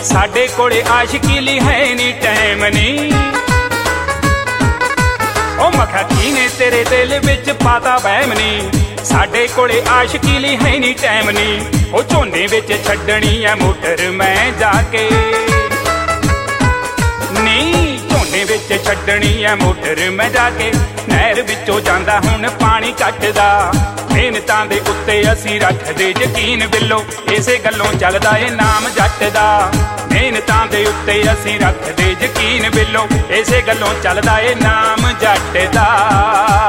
साडे कोले आशिकी लई है नी टाइम नी। ओ मखा कीने तेरे दिल विच पाता वहम नी, साडे कोले आशिकी लई है नी टाइम नी। ओ झोने विच छड्डनी है मोटर मैं जाके नी, झोने विच छड्डनी है मोटर मैं जाके। नहर विचों जांदा हुण पानी कटदा, मेहनतां दे उत्ते असीं रखदे यकीन बिल्लो, इसे गल्लों चलदा ए नाम जट दा। मेहनतां दे उत्ते असीं रखदे यकीन बिल्लो, इसे गल्लों चलदा ए नाम जट दा।